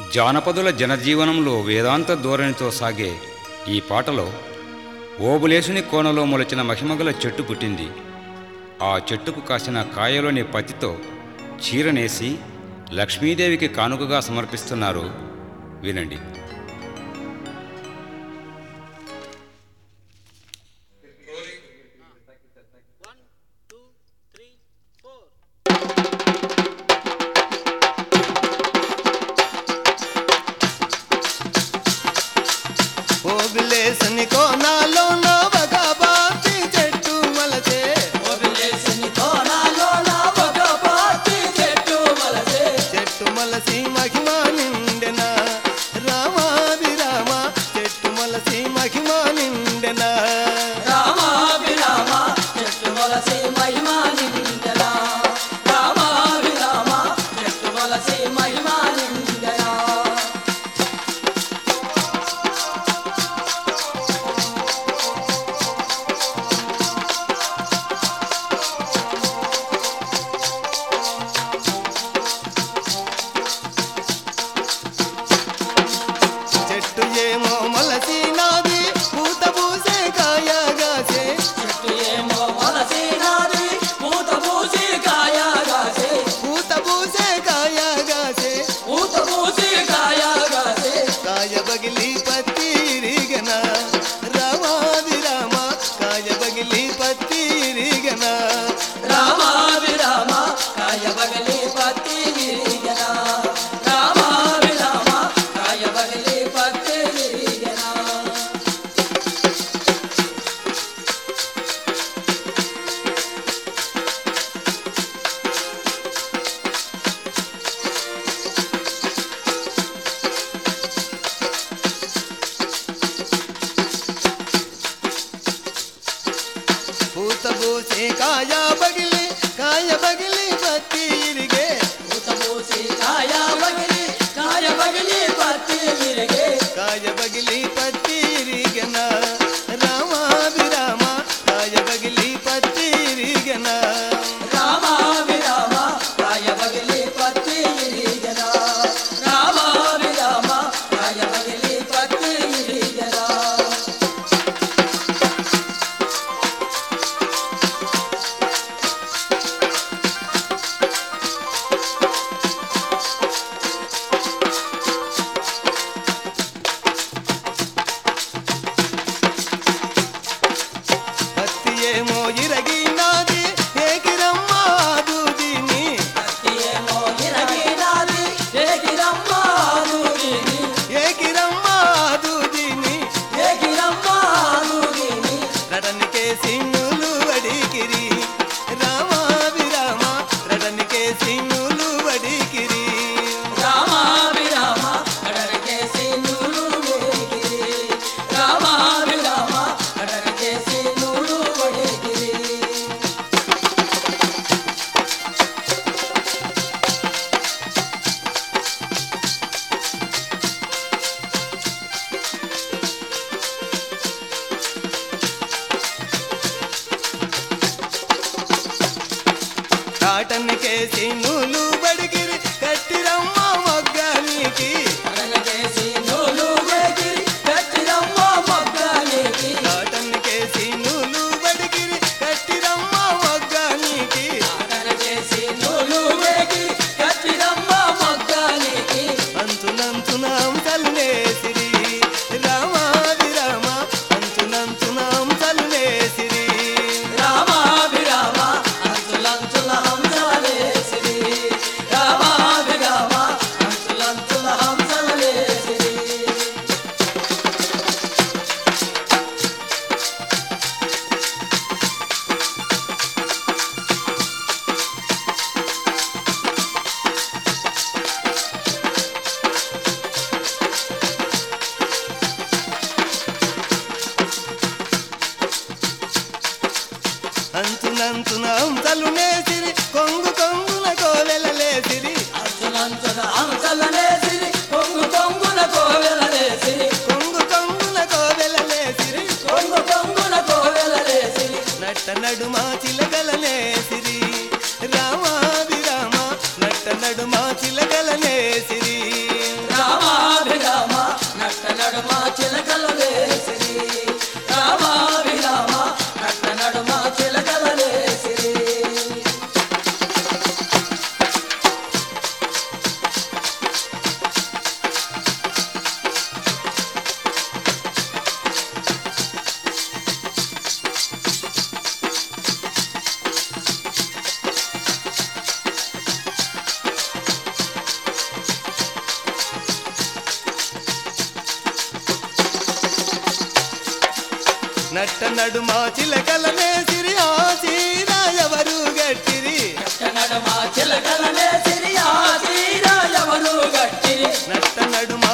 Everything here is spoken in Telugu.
జానపదుల జనజీవనంలో వేదాంత ధోరణితో సాగే ఈ పాటలో ఓబులేసుని కోనలో మొలచిన మహిమగల చెట్టు పుట్టింది. ఆ చెట్టుకు కాసిన కాయలోని పత్తితో చీరనేసి లక్ష్మీదేవికి కానుకగా సమర్పిస్తున్నారు. వినండి. ఓబులేసుని కోనలో నవగా పాతి చెట్టు మొలచే, ఓబులేసుని కోనలో నవగా పాతి చెట్టు మొలచే, చెట్టు మొలసి మహిమ నిండెన రామాభిరామ, చెట్టు మొలసి మహిమ నిండెన రామాభిరామ, చెట్టు మొలసి మహిమ నిండెన, రామాభిరామ, చెట్టు మొలసి మహిమ నిండెన. చెట్టు ఏమో మొలసినాది పూత పూసే కాయగాసే, చెట్టు ఏమో మొలసినాది పూత పూసి కాయగాసే, పూత పూసే కాయగాసే, పూత పూసి కాయగాసే, కాయ బగిలి పత్తిరిగన రామాభిరామ, కాయ బగిలి పత్తిరిగన రామాభిరామ, కాయ బగలి పత్తి విరిగెన, రామాభిరామ, కాయ బగలి పత్తి విరిగెన. పూత పూసే కాయ బగిలి పత్తిరిగే, పూత పూసి కాయ బగలి పత్తి విరిగే, కాయ బగిలి పత్తిరిగన రామాభిరామ, కాయ బగిలి పత్తిరిగన రామాభిరామ, కాయ బగలి పత్తి విరిగెన, రామాభిరామ, కాయ బగలి పత్తి విరిగెన. పత్తి ఏమో ఇరగినాది ఏకిరమ్మ దూదిని, ఏమో ఇరగినాది ఏకిరమ్మ దూదిని, ఏకిరమ్మ దూదిని ఏకిరమ్మ దూదిని, రడనికే సిన్నులు వడికిరి రామాభిరామ, రడనికే సిన్నులు వడికిరి రామాభిరామ, అడరికేసి నూలు వేగిరి, రామాభిరామ, అడరికేసి నూలు వడిగిరి. కాటనికే సిన్నులు వడికిరి కట్టిరమ్మ మొగ్గానికి, అడరికేసి నూలు వేగిరి, కట్టిరమ్మ మొగ్గనికి, కాటనికే సిన్నులు వడికిరి కట్టిరమ్మ మొగ్గానికి, అడరికేసి నూలు వేగిరి, కట్టిరమ్మ మొగ్గనికి. అంచునంచున అంశలునేసిరి రామాభిరామ, అంచునంచున అంశలునేసిరి రామాభిరామ, అంచులంచుల హంసలేసిరి, రామాభిరామ, అంచులంచుల హంసలేసిరి. అంచునంచున అంశలునేసిరి కొంగు కొంగున కోవెలలేసిరి, అంచులంచుల హంసలనేసిరి, కొంగు కొంగున కోవెలలేసిరి, కొంగు కొంగున కోవెలలేసిరి, కొంగు కొంగున కోవెలలేసిరి. నట్ట నడుమా చిలకలనేసిరి రామాభిరామ, నట్ట నడుమా చిలకలనేసిరి రామ నట్ట నడుమ చిలకలనే సిరి ఆ చీర ఎవరు గట్టిరి నడుమ చిలకలనే సిరి ఆ చీర ఎవరు గట్టిరి నట్ట నడుమ